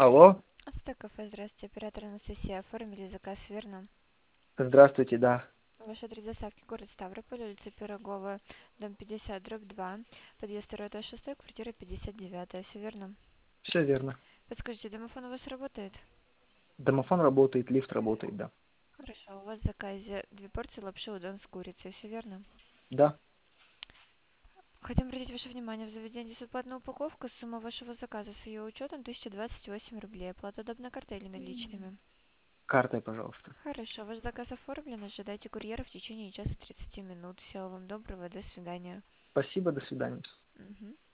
Алло, Астек кафе, здравствуйте, оператор Анастасия. Оформили заказ, верно? здравствуйте, да, Ваш адрес доставки город Ставрополь, улица Пирогова, дом 50, дробь 2, подъезд 2, этаж 6, квартира 59, все верно? все верно. Подскажите, домофон у вас работает? Домофон работает, лифт работает, да. Хорошо, у вас в заказе 2 порции лапши удон с курицей, все верно? Да, Хотим обратить ваше внимание, в заведении бесплатная упаковка, сумма вашего заказа с ее учетом 1028 рублей, оплата удобной картой или наличными. картой, пожалуйста. Хорошо, ваш заказ оформлен, ожидайте курьера в течение часа 30 минут. Всего вам доброго, до свидания. Спасибо, до свидания. Мгм.